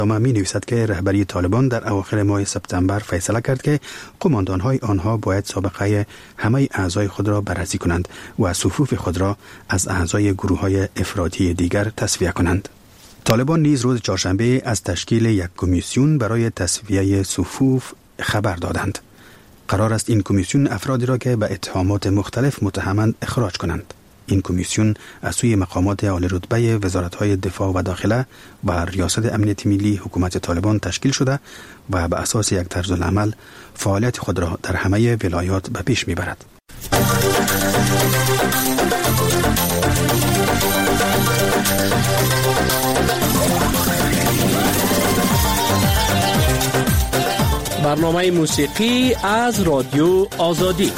می نویسد که رهبری طالبان در اواخر ماه سپتامبر فیصله کرد که قماندانهای آنها باید سابقه همه اعضای خود را بررسی کنند و صفوف خود را از اعضای گروه‌های افراطی دیگر تصفیه کنند. طالبان نیز روز چهارشنبه از تشکیل یک کمیسیون برای تصفیه صفوف خبر دادند. قرار است این کمیسیون افرادی را که به اتهامات مختلف متهمند اخراج کنند. این کمیسیون از سوی مقامات عالی رتبه وزارت‌های دفاع و داخله و ریاست امنیت ملی حکومت طالبان تشکیل شده و به اساس یک طرز العمل فعالیت خود را در همه ولایات به پیش می‌برد. برنامه موسیقی از رادیو آزادی.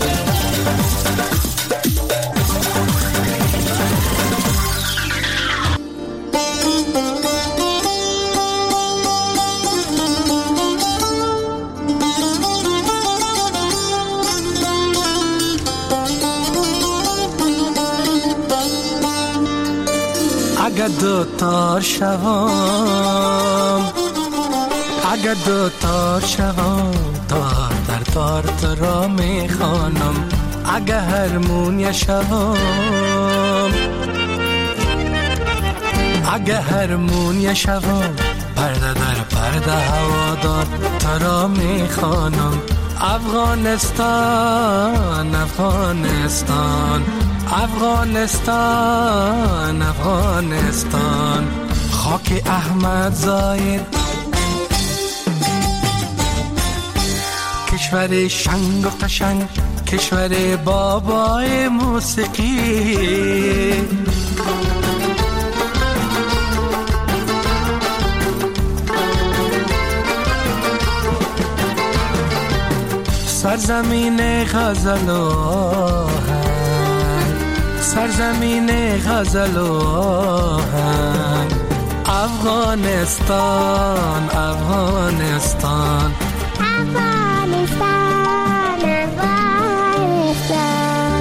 اگر دو تار شوام، اگر دو تار شوام، تار در تار تو را میخوانم. اگر هرمونیا شوام، اگر هرمونیا شوام، پرده در پرده هوادار تو را میخوانم. افغانستان افغانستان افغانستان افغانستان، خاک احمد زاید، کشور شنگ و قشنگ، کشور بابای موسیقی. سرزمین غزل و آهنگ، سرزمین غزل و آهنگ، افغانستان افغانستان افغانستان افغانستان.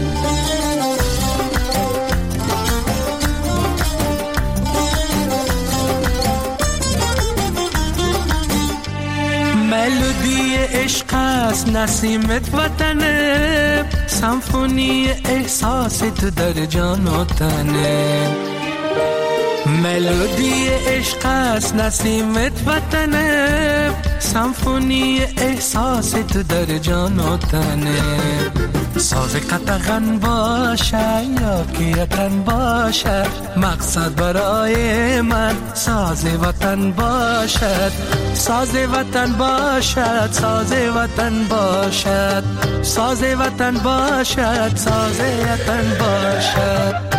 ملودی عشق است نسیمت وطنه، سمفونی احساس تو در جان و تنه. ملودی عشق است نسیمت وطنه، سمفونی احساس تو در جان و تنه. ساز قطغن باشه یا کیتن باشه، مقصد برای من ساز وطن باشد. ساز وطن باشد، ساز وطن باشد، ساز وطن باشد، ساز وطن باشد.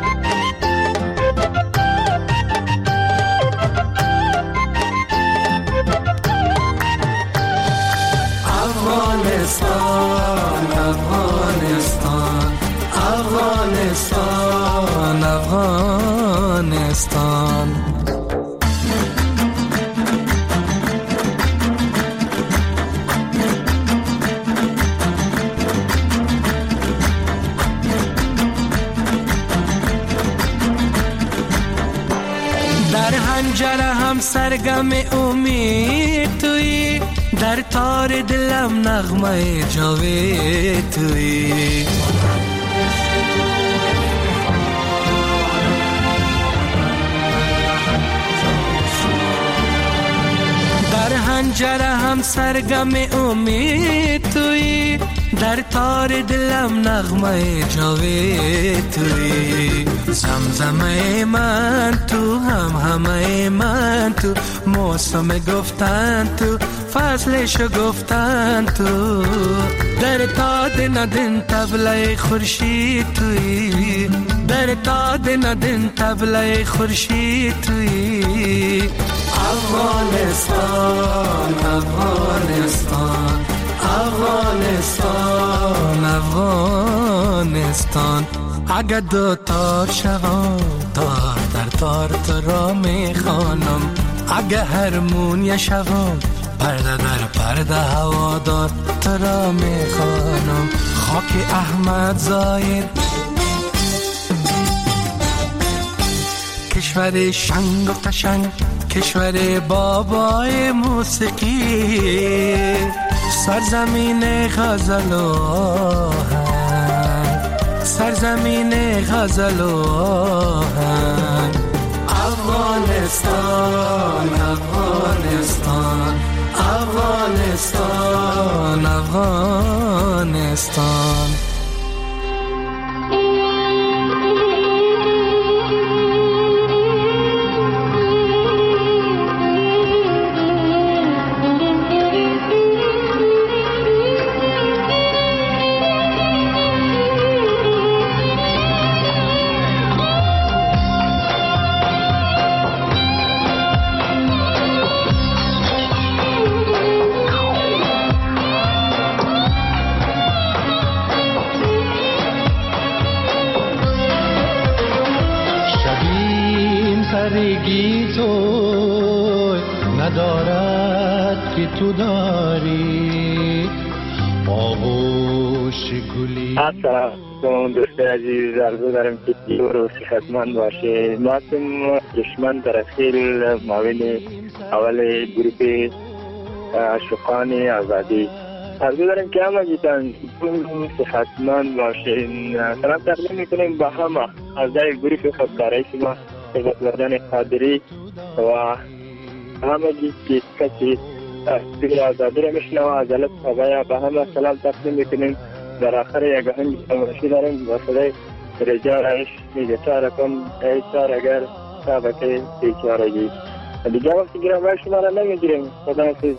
افغانستان افغانستان افغانستان افغانستان. در حنجره هم سرگم امید توی، در تار دلم نغمه جاوید توی. در حنجره هم سرگم امید توی، در تار دلم نغمه جاوید توی. زمزمه من تو، همه من تو، موسم گفتن تو، فصلشو گفتن تو. در تاد ندن طبله خورشید توی، در تاد ندن طبله خورشید توی. افغانستان افغانستان افغانستان افغانستان. اگر دو تار شوم، تار در تار تو را میخوانم. اگر هرمونیا شوم، پرده در پرده هوادار تو را میخوانم. خاک احمد زاید، کشور شنگ و قشنگ، کشور بابای موسیقی، سرزمین غزل و آهنگ، سرزمین غزل و آهنگ. افغانستان افغانستان افغانستان افغانستان. ندارد که تو داری آغوش گلی. السلام دوستان عزیز، عرض دارم که دیور و صحتمند باشه. ماسم دشمن ترخیل معاون اول گروپ عاشقان آزادی. عرض دارم که همه جیتان صحتمند باشه. سلام تقدیم میکنیم با همه اعضای گروپ خودکاری شما سربازان قادری و همه که کسی دیگر آزادی را میشنوه عدالت خواهی با همه سلام تقدیم میکنیم. در آخر یک آهنگ تماشی داریم با صدای رجا رایش میگه چارکم ای چارگر سابقه بیچارگی. دیگه وقتی گیرم باید شما را نمیگیریم. خدا حافظ.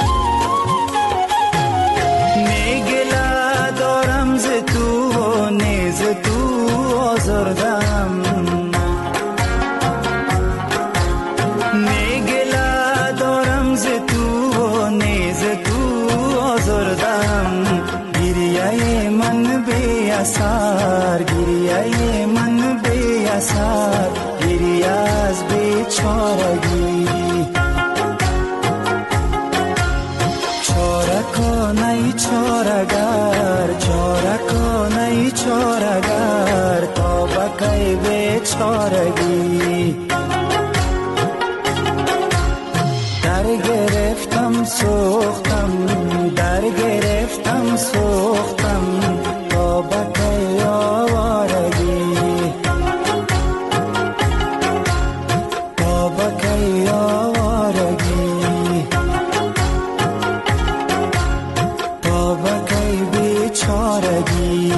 میگله دارم ز تو آزردم نگله دارم ز تو و نیز تو آزردم گریه من بی اثر گریه من بی اثر گریه از بیچارگی چاره کنی چارگر چاره کنی چارگر تا بکی بیچارگی در گرفتم سوختم در گرفتم سوختم تا بکی آوارگی تا بکی آوارگی تا بکی بیچارگی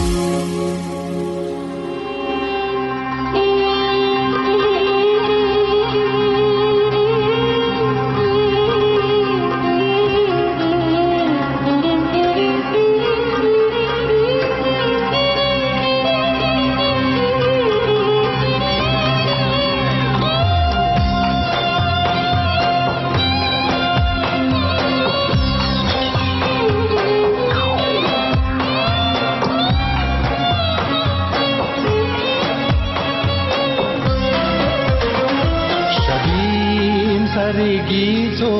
سرگی تو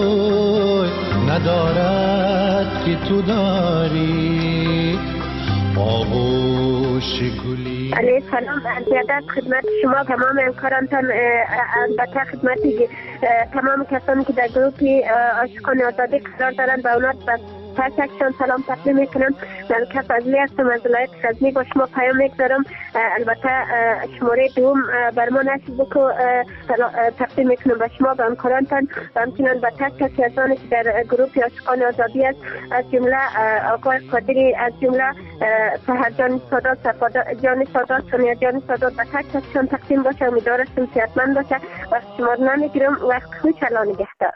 ندارد که تو داری آغوش گلی. علیه سلام، زیادت خدمت شما تمام همکارانتان، البته خدمت تمام کسانی که در گروه عاشقان آزادی قرار دارند و اونات تکشان سلام تقدیم میکنم. ملکه فضلی هستم از ولایت غزنی، با شما پیام میگذارم. البته شماره دوم بر ما نصیب بکو تقدیم میکنم به شما، به همکارانتان و همچنان به تک کسی از آنی که در گروه عاشقان آزادی است، از جمله آقای قادری، از جمله سحر جان سادات، جان سادات، سونیا جان سادات، به تک کسیشان تقدیم باشه. امیدوارم صحتمند باشه. وقت شما رو نمیگیرم، وقت خوش، الله نگهدار.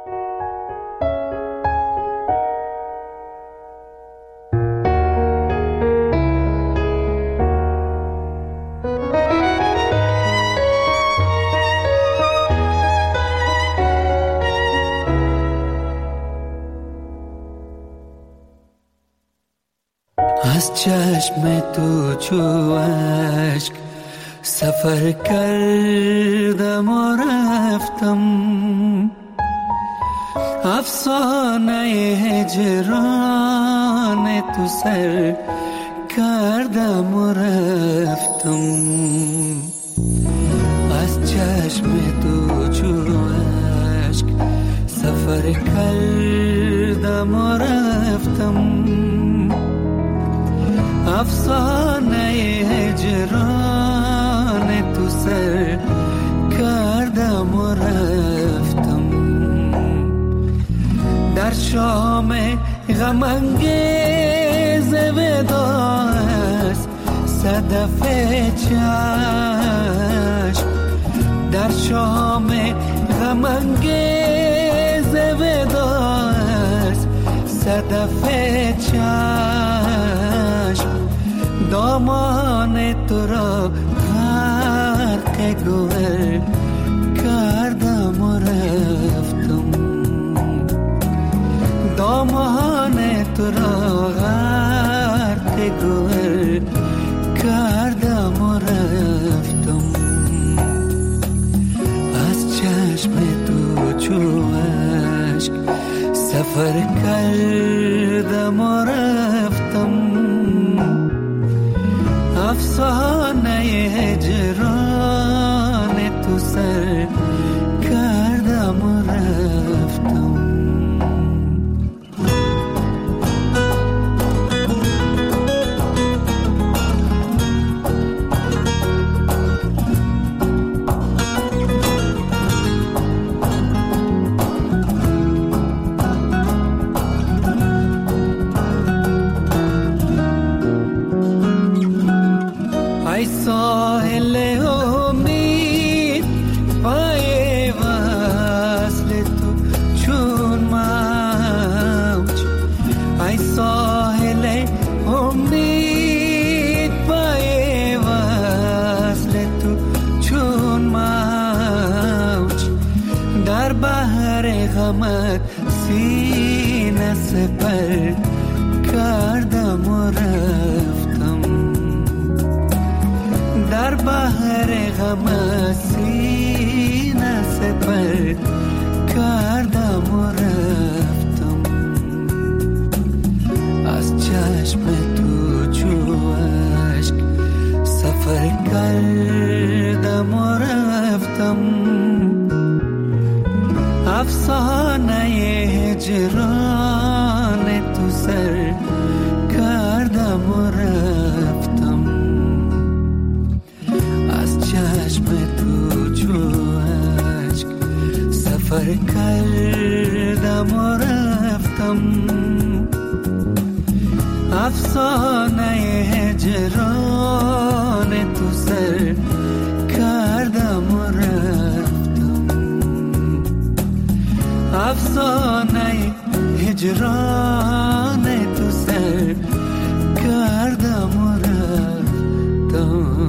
از چشم تو چو اشک سفر کردم و رفتم، افسانه هجران تو سر کردم و رفتم. از چشم تو چو اشک سفر کردم و رفتم، افسانه هجران تو سر کردم و رفتم. در شام غم انگیز وداع است صدف چشم، در شام غم انگیز وداع است صدف چشم. دامان تو را غرق گوهر کردم و رفتم، دامان تو را غرق گوهر کردم و رفتم. از چشم تو چو اشک سفر کردم و رفتم، افسانه هجران تو سر کردم و رفتم. ای ساحل امید پای وصل تو چون موج، ای ساحل امید پای سپر کردم و رفتم، در بحر غم سینه سپر کردم و رفتم، از چشم تو چو اشک سفر کردم و رفتم، افسانه هجران تو سر کردم و رفتم، از چشم تو چو اشک سفر کردم و رفتم، افسانه هجران تو سر کردم و رفتم، افسانه هجران تو سر کردم و رفتم.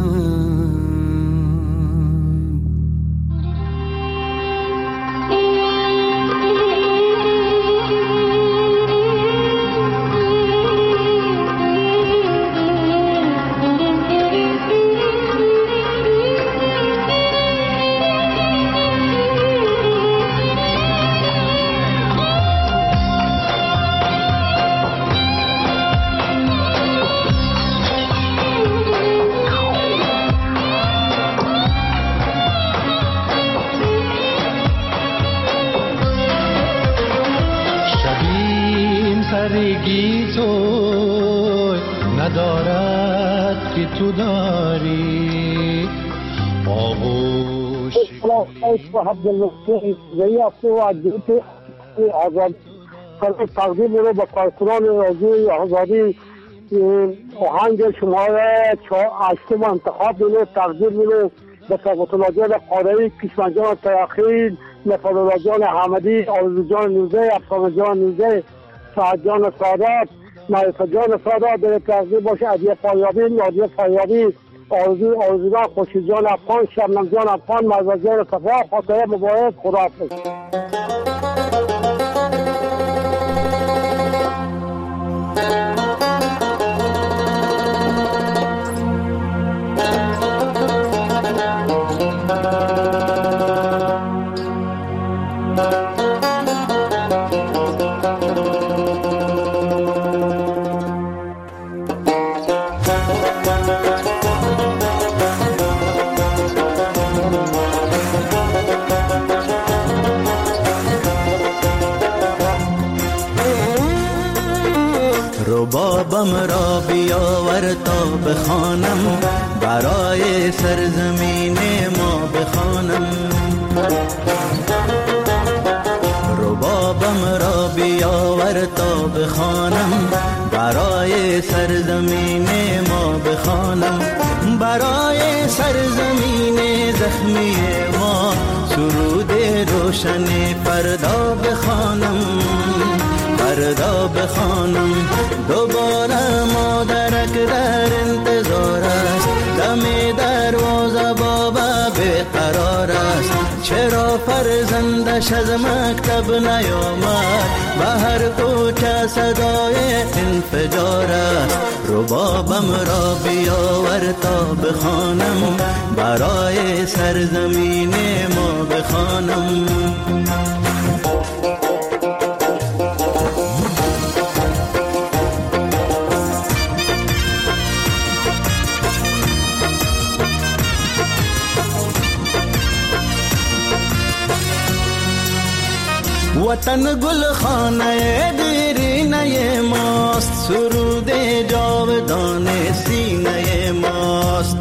سرگی تو ندارد که تو داری آغوش تقدیم رو به کارکنان رادیوی آزادی آهنگ شماره 8 انتخاب رو تقدیم رو به ثابت الله جان قادری، کشمن جان تیاخیل، نفر الله جان حمدی، آرزو جان نوزه، افسانه جان نوزه، سعد جان سادات، معرفت جان سادات در تقدیم باشه، عدیه فایابی، نادیه فایابی، آرزو جان خوشی جان افغان، شبنم جان افغان، مرزا جان صفا، خاطره مبارک، خداحافظ. ربابم را بیاور تا بخوانم، برای سرزمین ما بخوانم، ربابم را بیاور تا بخوانم، برای سرزمین ما بخوانم، برای سرزمین زخمی ما سرود روشن فردا بخوانم، فردا بخوانم. دوباره مادرک در انتظار است، دم دروازه بابا بیقرار است، چرا فرزندش از مکتب نیامد، به هر کوچه صدای انفجار است. ربابم را بیاور تا بخوانم، برای سرزمین ما بخوانم. وطن گل خانه دیرینه ماست، سرود جاودان سینه ماست.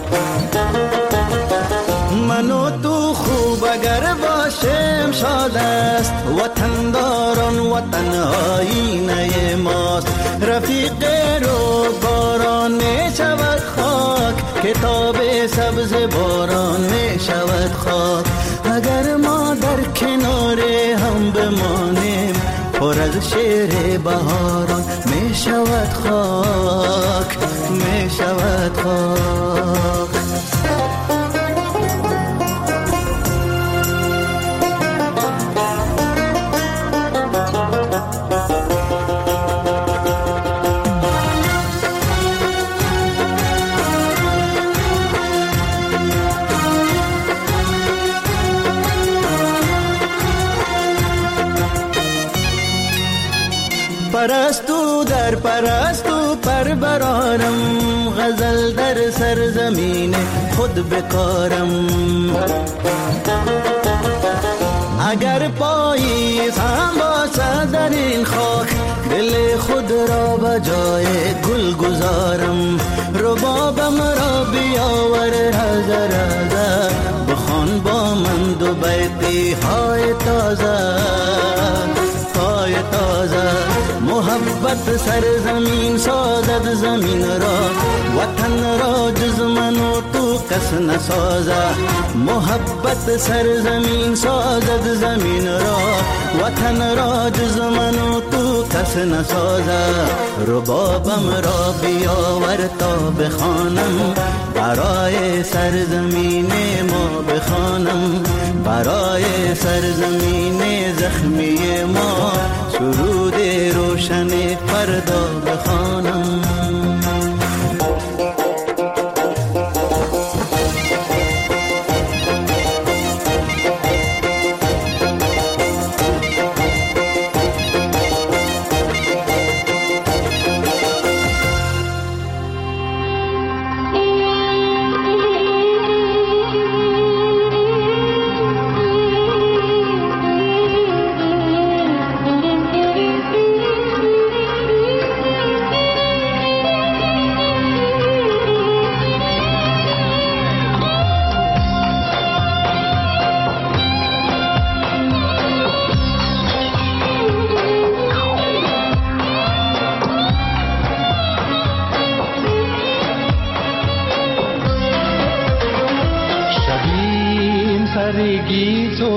من و تو خوب اگر باشیم شاد است، وطن داران وطن آینه ماست. رفیق رو باران می شود خاک، کتاب سبز باران می شود خاک. اگر ما در کنار هم بمانیم، پر از شعر بهاران می شود خاک، می شود خاک. پرستو در پرستو پر برارم، غزل در سرزمین خود بکارم. اگر پاییز هم باشد در این خاک، دل خود را به جای گل گذارم. ربابم را بیاور رزه رزه، بخوان با من دو بیتی های تازه های تازه. محبت سرزمین سازد زمین را، وطن را جز من و تو کس نسازه. محبت سرزمین سازد زمین را، وطن را جز من و تو کس نسازه. ربابم را بیاور تا بخوانم، برای سرزمین ما بخوانم. برای سرزمین زخمی ما سرود روشن فردا بخوانم. سرگی تو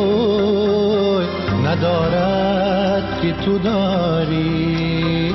ندارد که تو داری.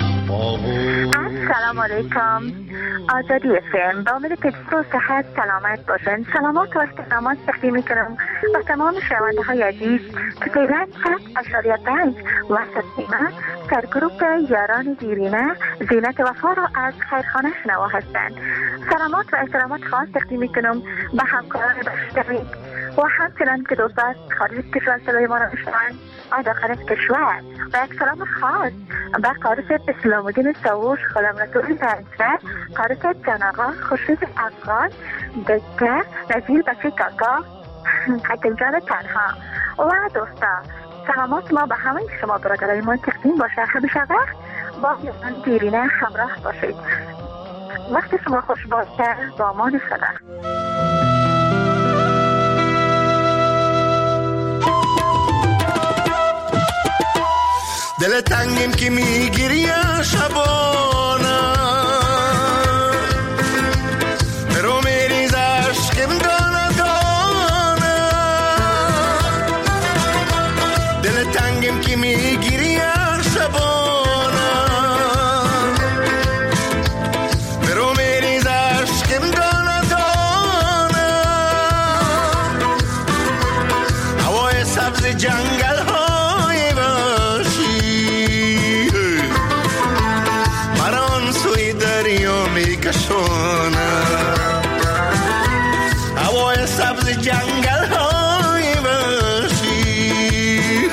السلام علیکم. آزادی FM با امید که تو صحت سلامت باشن. سلامات و استقامت تقدیم میکنم و تمام شنونده های عزیز که فعلا 100.5 وسط نیمه در گروپ یاران دیرینه زینت وفا را از خیرخانه شنوا هستند. سلامات و احترامات خاص تقدیم میکنم به همکاران بشتری و همچنان که دوستان خارج کشور صدای ما را میشنوند و داخل کشور. و یک سلام خاص به قارس اسلام الدین ساووش، خالم رسول پنجره، قارس جان آقا، خورشید افغان، دکتر نزیل بچه کاکا، حکم جان تنها و دوستان. سلامات ما به همه شما برادرای ما تقدیم باشه. همیشه وقت با یاران دیرینه همراه باشید. وقت شما خوش باشه. با امان خدا. دل تنگیم که میگیری شبانه، رو میریز عشقم دانه دانه. دل تنگیم که میگیری شبانه، رو میریز عشقم دانه دانه. هوای سبز جنگل های کشونه، هوای سبز جنگل های وحشی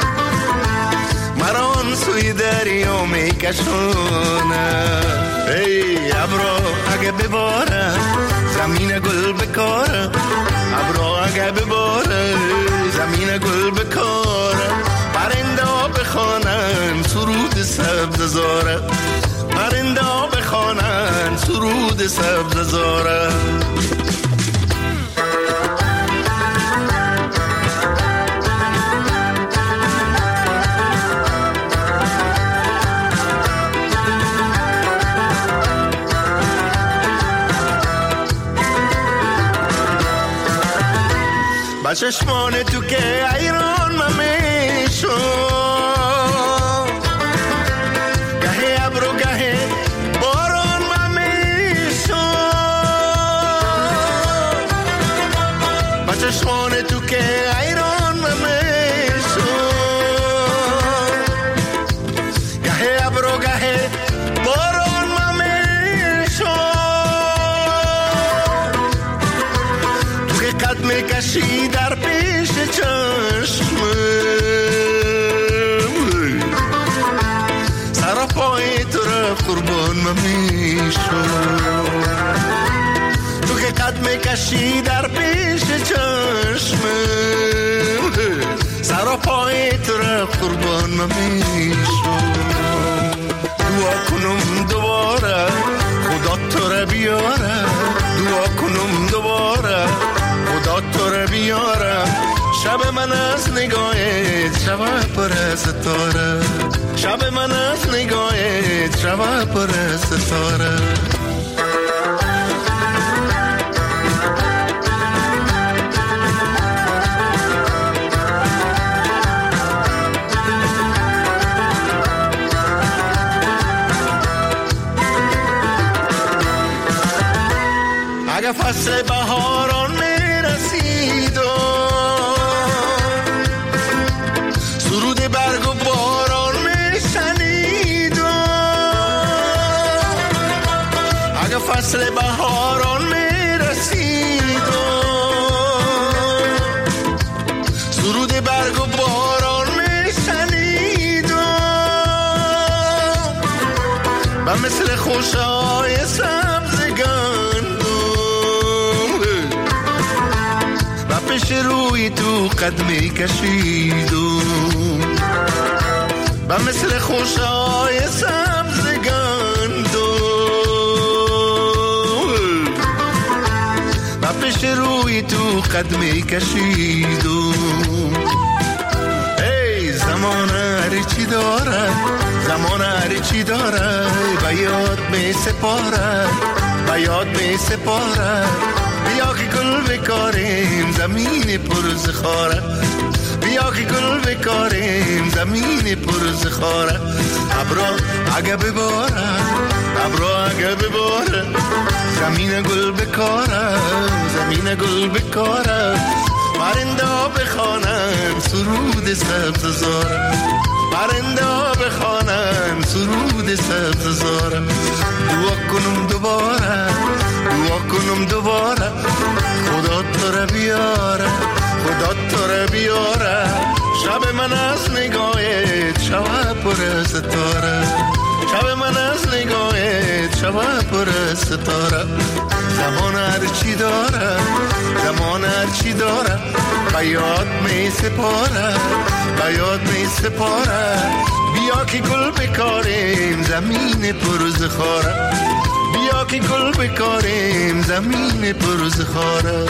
مران سوی دریا می کشونه. ای ابرو اگه بباره زمین گل بکاره، ابرو اگه بباره زمین گل بکاره. پرنده ها بخوانن سرود سبز زاره، پرنده ها بخوانن سرود سبز زاره. با چشمان تو که ایران ممیشون، گهه ابرو گهه باران ممیشون. با چشمان تو که ایران ممیشون، گهه ابرو گهه باران ممیشون. تو که قد میکشی در پیش چشمه، کشی در پیش چشمم، سر و پای تو را قربان نمیشم. دعا کنم دوباره خدا تو را بیاره، دعا کنم دوباره خدا تو را بیاره. شب من از نگاهت شب پر ستاره، شب من از نگاهت شب پر ستاره. اگه فصل بهاران میرسید و سرود برگ و باران میشنید و اگه فصل بهاران میرسید و سرود برگ و باران میشنید و مثل خوشهای سبزگان پیش روی تو قدمی کشیدم و مثل خوشهای سبزگان و پیش روی تو قدمی کشیدم. ای زمانه هر چی داره، زمانه هر چی داره به یاد می سپاره، به یاد می سپاره. بیا که گل بکاریم زمین پرزخاره، بیا که گل بکاریم زمین پرزخاره. ابرا اگه بباره، ابرا اگه بباره زمین گل بکاره، زمین گل بکاره. پرنده ها بخوانن سرود سبززاره، پرنده ها بخوانن سرود سبززاره. دعا کنم دوباره، دعا کنم دوباره خدا تو را بیاره، خدا تو را بیاره. شب من از نگاهت شب پر ستاره، شب من از نگاهت شب پر ستاره. زمان هر چی داره، زمان هر چی داره به یاد می سپاره، به یاد می سپاره. بیا که گل بکاریم زمین پرزخاره، بیا که گل بکاریم زمین پرزخاره.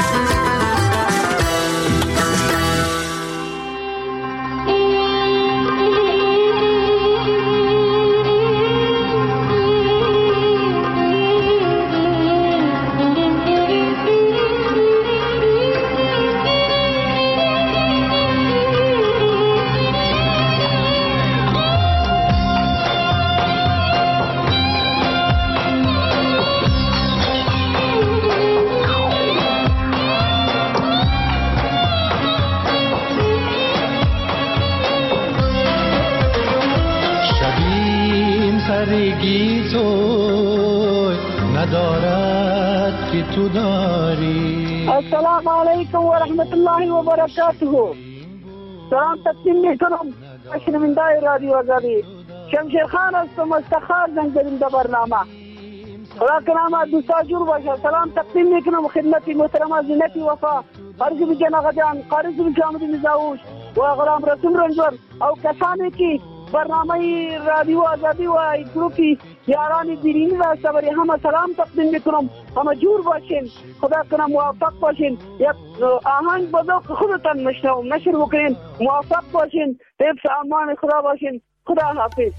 تو داری. السلام علیکم و رحمت الله و برکاته. سلام تقدیم میکنم شنونده رادیو آزادی. شمشیر خان هستم از تخار زنگ در برنامه. خدا کنامه دوستا جور باشه. سلام تقدیم میکنم خدمت محترمه زینت وفا، قارض بجان آقا جان، قارض بجامد نزاوش و غلام رسول رنجور او کسانی که برنامه رادیو آزادی و گروپی یاران دیرینی و صبری همه سلام تقدیم میکنم. همه جور باشین، خدا کنه موفق باشین. یک آهنگ بذوق خودتان مشنوم نشر بکنین. موفق باشین، حفظ امان خدا باشین. خدا حافظ.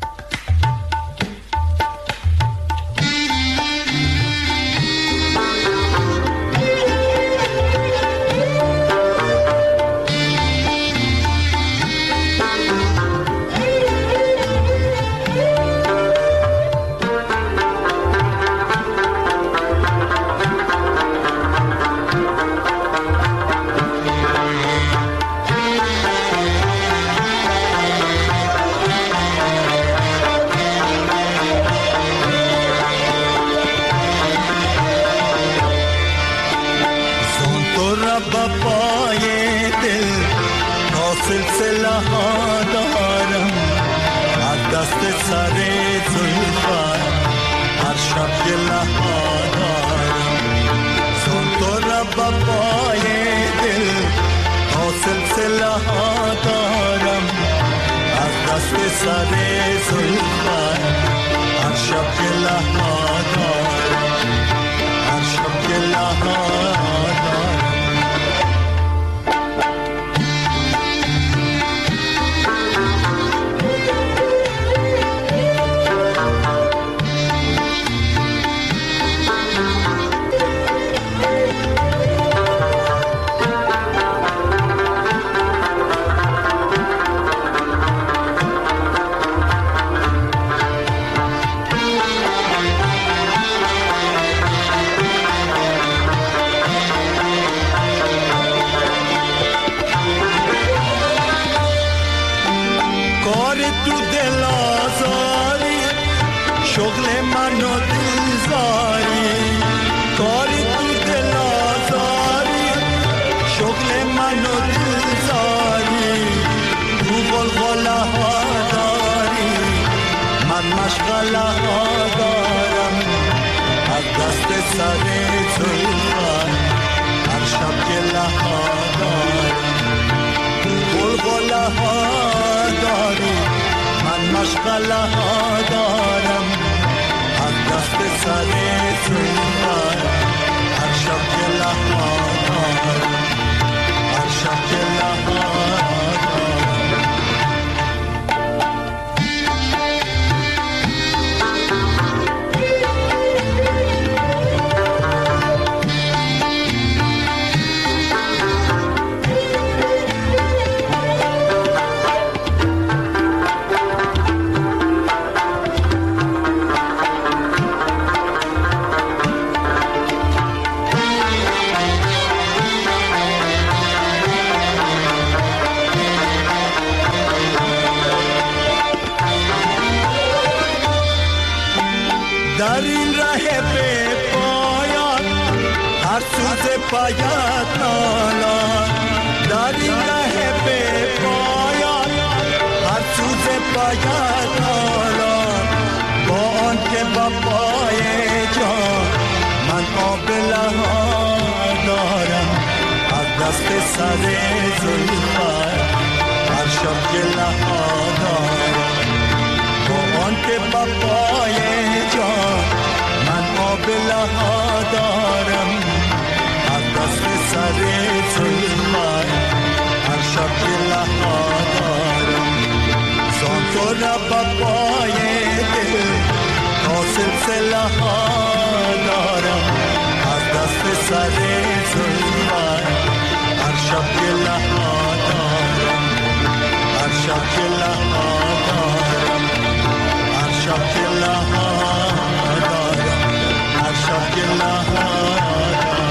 دست سر زلفت هر شب که لحظه دارم هر شب که لحظه دارم شغل من و دلزاری کاری تو دل آزاری شغل من و دلزاری تو غلغله ها داری من مشغله ها دارم از دست سر زلفت هر شب که لها دارم تو غلغله ها داری من مشغله ها دارم از دست سر زلفت هر شب که لها دارم هر شب که لها دارم در این ره به پایان هر سوز پایت نالان در این ره به پایان هر سوز پایت نالان با آن که با پای جان من قابله ها دارم از دست سر زلفت هر شب گله ها دارم با آن که با پای جان من قابله ها دارم از دست سر زلفت هر شب گله ها دارم زان تو را با پای دل تا سلسله ها دارم از دست سر زلفت هر شب گله ها دارم هر شب گله ها دارم هر شب گله ها دارم هر شب گله ها دارم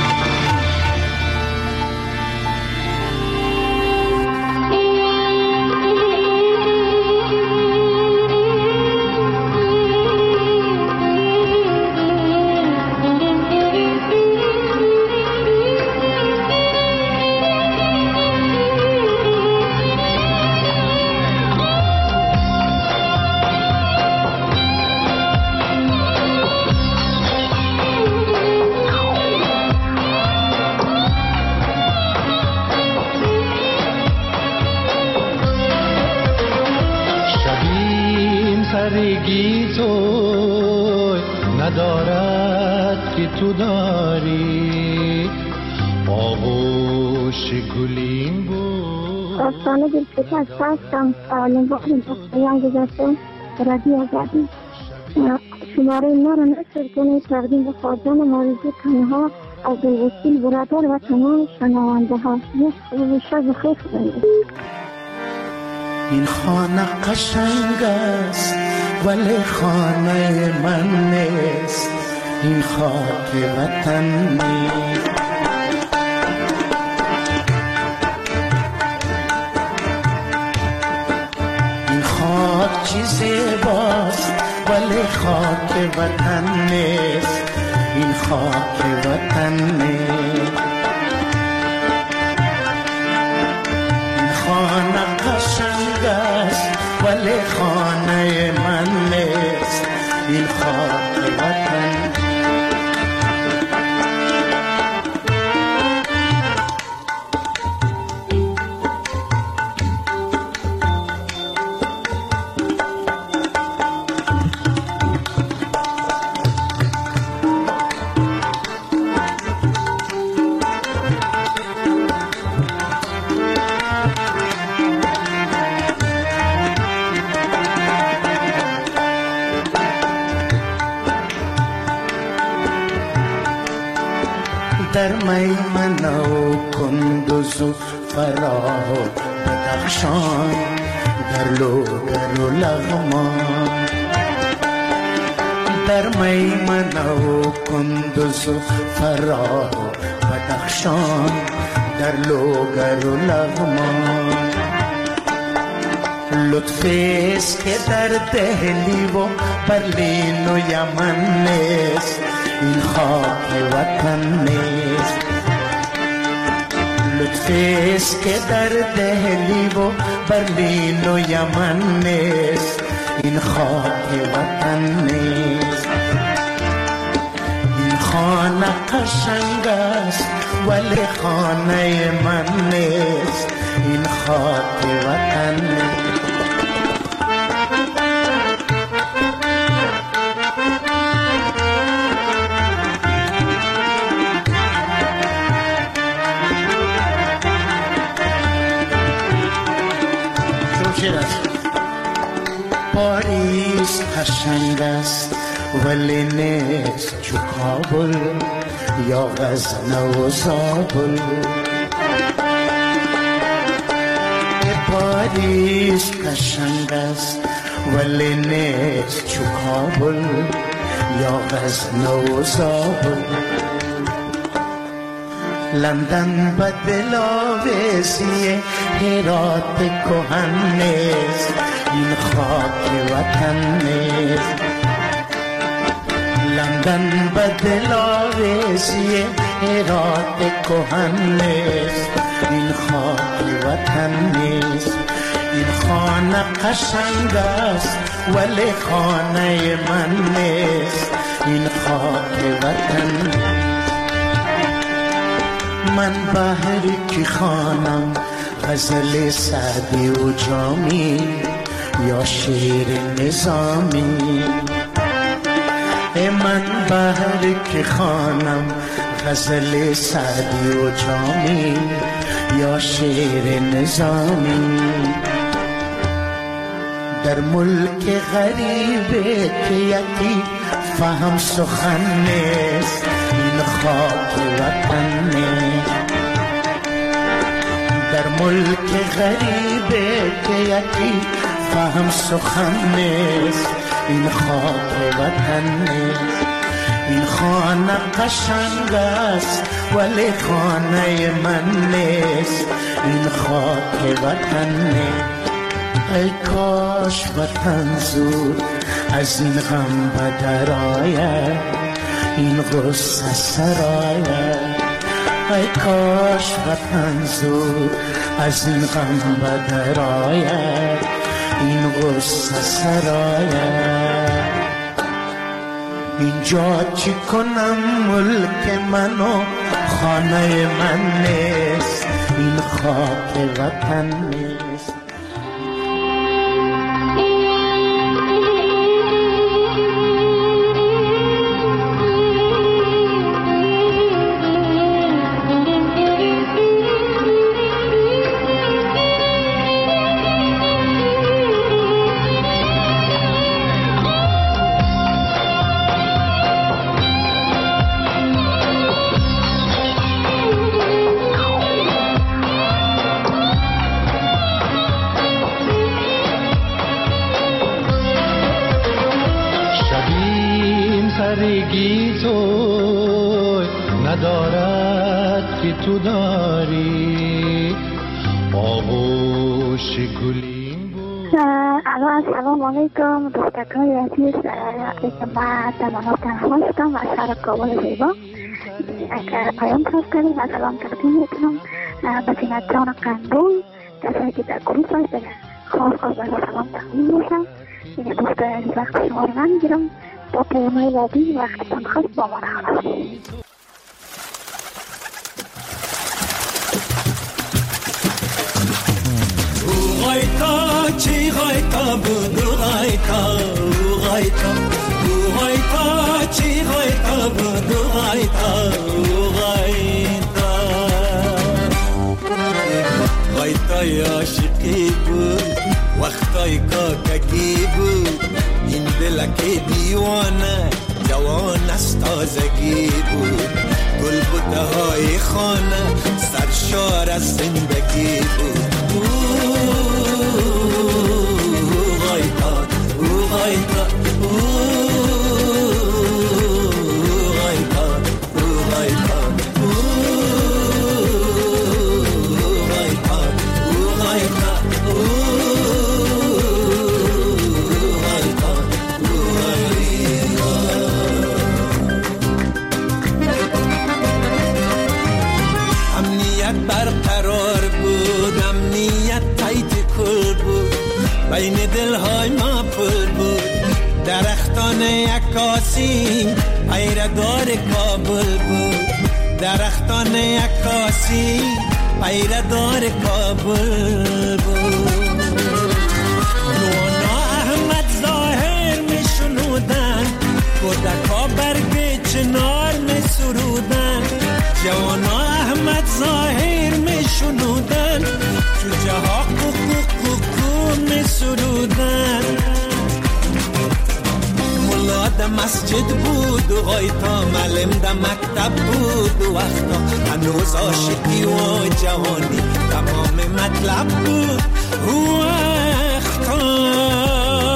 سرگی تو ندارد که تو داری آغوش گلین بود آستانه دلشکست هستم نگاه بخشیان گذاشته رادیو آزادی شماره ما را نشر کنید تقدیم به خواجان موریزی تنها عبدالوکیل برادر و تمام شنونده ها یک شب خیر کنید. این خانه قشنگ است ولی خانه من نیست این خاک وطن نیست این خاک چیزی باست ولی خاک وطن نیست این خاک وطن نیست این خانه قشنگ است ولی خانه من نیست این خاک وطن در میمنه و کندوز و فراه و بدخشان در لوگر و لغمان در میمنه و کندوز و فراه و بدخشان در لوگر و لغمان لطفیست که در دهلی و برلین و یمن نیست این خاک وطن نیست لطفیست که در دهلی و برلین و یمن نیست این خاک وطن نیست این خانه قشنگ است ولی خانه من نیست این خاک وطن نیست پاریس قشنگ است ولی نیست چو کابل یا غزنه و زابل پاریس قشنگ است ولی نیست چو کابل یا غزنه و زابل لندن به دلاویزی هرات کهن نیست این خاک وطن نیست لندن به دلاویزی هرات کهن نیست این خاک وطن نیست این خانه قشنگ است ولی خانه من نیست این خاک وطن نیست من بهری که خانم غزل سعدی و جامی یا شعر نظامی من بهری که خانم غزل سعدی و جامی یا شعر نظامی در ملک غریبه که یکی فهم سخن نیست این خاک وطن نیست در ملک غریبه که یکی فهم سخن نیست این خاک وطن نیست این خانه قشنگ است ولی خانه من نیست این خاک وطن نیست ای کاش وطن زود از این غم بدر آید این غصه سراید ای کاش وطن زود از این غم بدر آید این غصه سراید اینجا چی کنم ملک من و خانه من نیست این خاک وطن نیست ندارد که تو داری آغوش گلین بود. السلام علیکم دوستکای عزیز که من در مناطق هستم و شهر کابل زیبا یک پیام فرستادیم و سلام تقدیم میکنم به زینت جان قندول کسایی که در گروه هست خاص به سلام تقدیم میشم این دوست عزیز وقت شما رو نمیگیرم با پیامهای بعدی وقتتان خواست با ما نخواست. غایتا چی غایتا بود غایتا غایتا غایتا چی غایتا بود غایتا غایتا غایتای عاشقی بود وقتای کاککی بود این دلک دیوانه جوان است تازگی بود گل بوته های خانه سرشار از زندگی بود. بین دلهای ما پل بود درختان عکاسی پیردار کابل بود. درختان عکاسی پیردار کابل بود. نونا احمد ظاهر می شنودن کودکا برگ چنار می سرودن. جوانا احمد ظاهر می شنودن جوجه ها می سرودن. ملا ده مسجد بود و غایتا معلم ده مکتب بود و وقتا هنوز عاشقی و جوانی تمام مطلب بود و وقتا.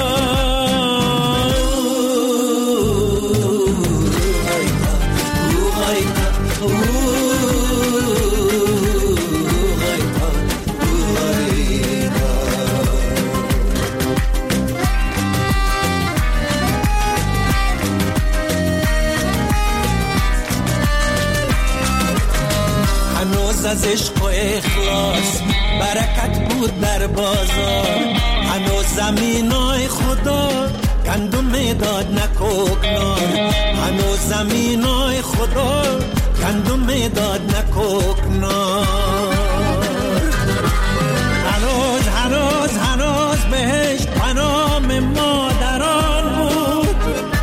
از عشق و اخلاص برکت بود در بازار. هنوز زمینای خدا گندم داد نکوکنار. هنوز زمینای خدا گندم داد نکوکنار. هنوز بهش پنام مادران بود.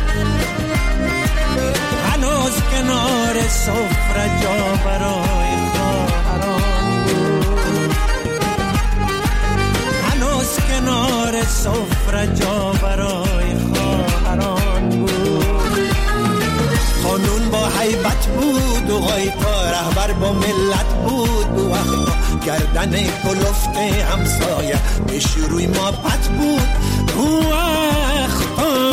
هنوز کنار سفره جا برای کنار سفره جا برای خواهران بود. قانون با حیبت بود و غایتا رهبر با ملت بود و وقتا گردن کلفت همسایه به شروع ما پت بود و وقتا.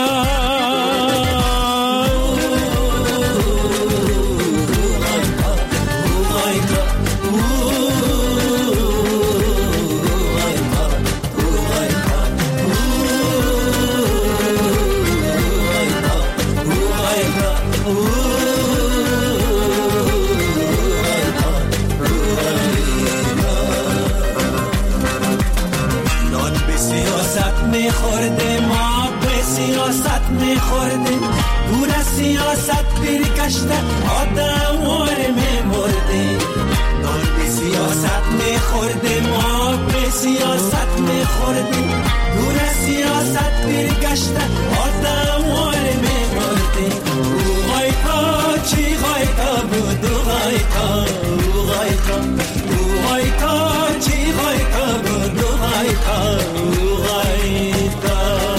دور از سیاست برگشته آدم واره میمرده. نان به سیاست میخورده ما به سیاست میخورده. دور از سیاست برگشته آدم واره میمرده. او غایتا چی غایتا بود او غایتا او غایتا او غایتا چی غایتا بود او غایتا او غایتا.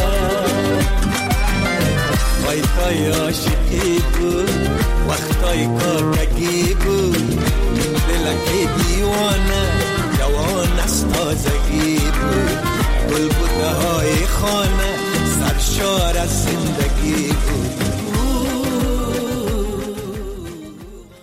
وقتای عاشقی بود وقتای کاکگی بود. دلک دیوانه جوان از تازگی بود. گل بوده های خانه سرشار از زندگی بود.